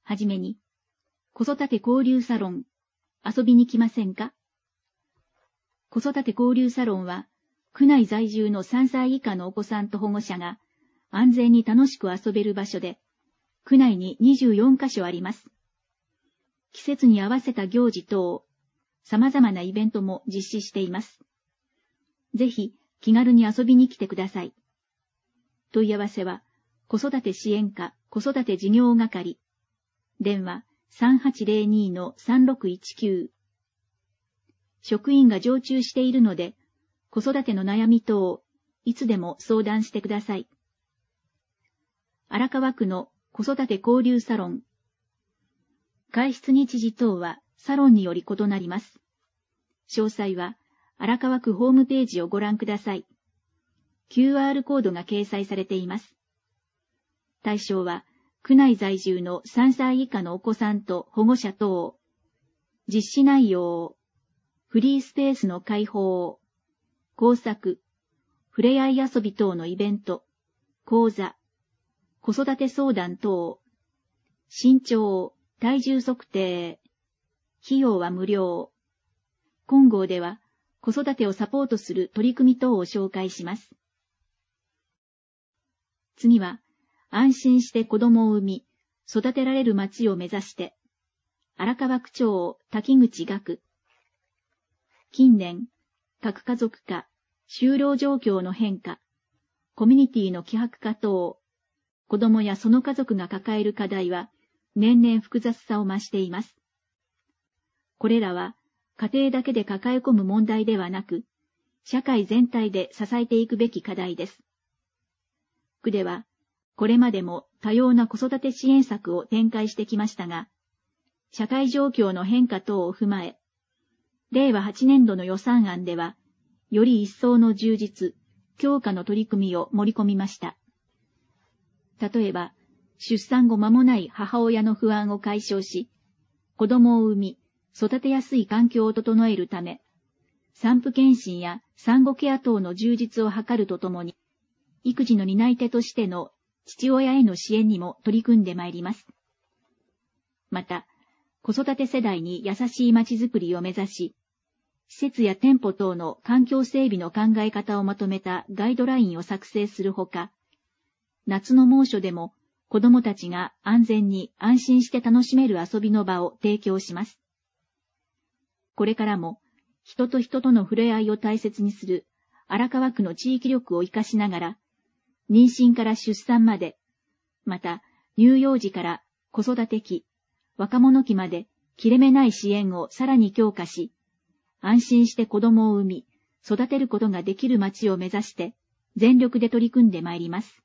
はじめに、子育て交流サロン、遊びに来ませんか？子育て交流サロンは、区内在住の3歳以下のお子さんと保護者が安全に楽しく遊べる場所で、区内に24カ所あります。季節に合わせた行事等、様々なイベントも実施しています。ぜひ気軽に遊びに来てください。問い合わせは、子育て支援課子育て事業係、電話 3802-3619。職員が常駐しているので、子育ての悩み等をいつでも相談してください。荒川区の子育て交流サロン。外出日時等はサロンにより異なります。詳細は荒川区ホームページをご覧ください。QR コードが掲載されています。対象は区内在住の3歳以下のお子さんと保護者等。実施内容、フリースペースの開放、工作、ふれあい遊び等のイベント、講座、子育て相談等、身長、体重測定、費用は無料。今号では子育てをサポートする取り組み等を紹介します。次は、安心して子供を産み、育てられる町を目指して、荒川区長滝口学。近年、核家族化、就労状況の変化、コミュニティの希薄化等、子供やその家族が抱える課題は年々複雑さを増しています。これらは家庭だけで抱え込む問題ではなく、社会全体で支えていくべき課題です。区では、これまでも多様な子育て支援策を展開してきましたが、社会状況の変化等を踏まえ、令和8年度の予算案では、より一層の充実、強化の取り組みを盛り込みました。例えば、出産後間もない母親の不安を解消し、子供を産み、育てやすい環境を整えるため、産婦検診や産後ケア等の充実を図るとともに、育児の担い手としての父親への支援にも取り組んでまいります。また、子育て世代に優しいまちづくりを目指し、施設や店舗等の環境整備の考え方をまとめたガイドラインを作成するほか、夏の猛暑でも子どもたちが安全に安心して楽しめる遊びの場を提供します。これからも人と人との触れ合いを大切にする荒川区の地域力を生かしながら、妊娠から出産まで、また乳幼児から子育て期、若者期まで切れ目ない支援をさらに強化し、安心して子供を産み、育てることができる町を目指して、全力で取り組んでまいります。